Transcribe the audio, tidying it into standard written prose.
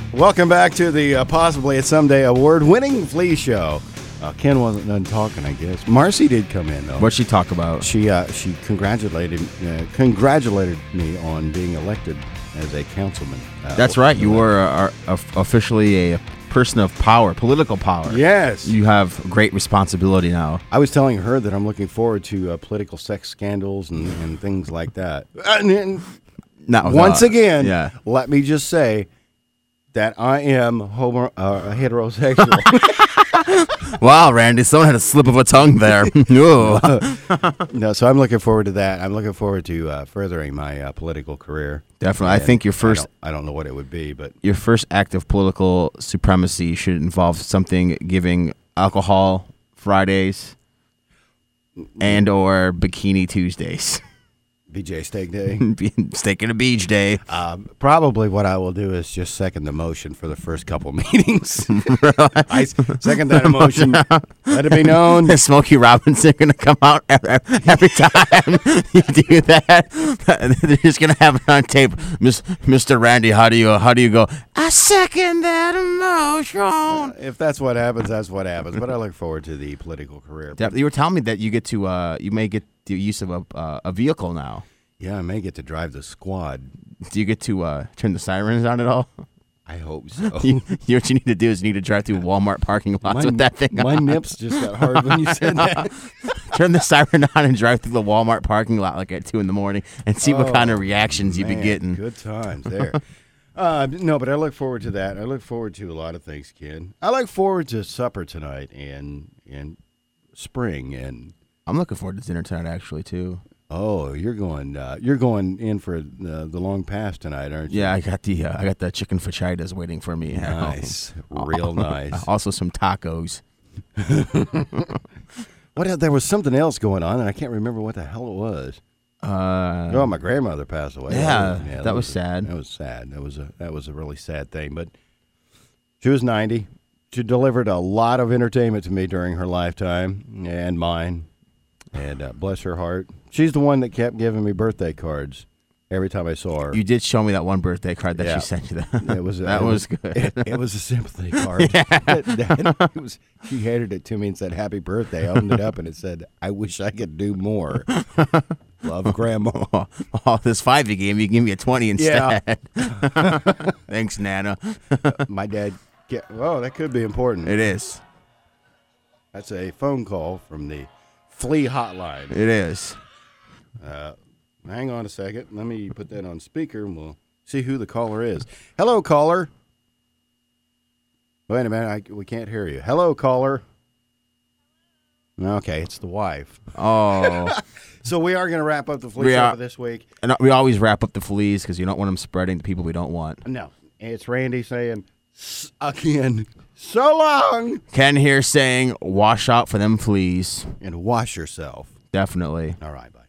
Welcome back to the Possibly a Someday award-winning Flea Show. Ken wasn't done talking, I guess. Marcy did come in, though. What'd she talk about? She congratulated me on being elected as a councilman. That's right. You were officially a person of power, political power. Yes. You have great responsibility now. I was telling her that I'm looking forward to political sex scandals and things like that. And once again, let me just say that I am heterosexual. Wow, Randy, someone had a slip of a tongue there. No, so I'm looking forward to that. I'm looking forward to furthering my political career. Definitely. And I think your first... I don't know what it would be, but... Your first act of political supremacy should involve something giving alcohol Fridays and or Bikini Tuesdays. BJ Steak Day. Steak and a beach day. Probably what I will do is just second the motion for the first couple meetings. I second that motion. Let it be known. Is Smokey Robinson going to come out every time you do that? They're just going to have it on tape. Mr. Randy, how do you go? I second that motion. If that's what happens, that's what happens. But I look forward to the political career. You were telling me that you get to you may get the use of a vehicle now. Yeah, I may get to drive the squad. Do you get to turn the sirens on at all? I hope so. What you need to do is you need to drive through Walmart parking lots with that thing on. My nips just got hard when you said that. Turn the siren on and drive through the Walmart parking lot like at 2 a.m. and see what kind of reactions you'd be getting. Good times there. No, but I look forward to that. I look forward to a lot of things, Ken. I look forward to supper tonight and spring, and I'm looking forward to dinner tonight actually too. Oh, you're going in for the long pass tonight, aren't you? Yeah, I got the chicken fajitas waiting for me. Nice, real nice. Also some tacos. There was something else going on, and I can't remember what the hell it was. My grandmother passed away. Yeah, that was sad. That was sad. That was a really sad thing. But she was 90. She delivered a lot of entertainment to me during her lifetime and mine. And bless her heart. She's the one that kept giving me birthday cards every time I saw her. You did show me that one birthday card that she sent you. That was good. It was a sympathy card. She handed it to me and said, "Happy birthday." I opened it up and it said, "I wish I could do more." Love, Grandma. This $5 you gave me, you gave me a $20 instead. Yeah. Thanks, Nana. My dad. That could be important. It is. That's a phone call from the Flea hotline. It is. Hang on a second. Let me put that on speaker and we'll see who the caller is. Hello, caller. Wait a minute. We can't hear you. Hello, caller. Okay, it's the wife. Oh. So we are going to wrap up the Flea show for this week. And we always wrap up the fleas because you don't want them spreading to people we don't want. No. It's Randy saying, again, so long. Ken here saying, wash out for them fleas. And wash yourself. Definitely. All right, bye.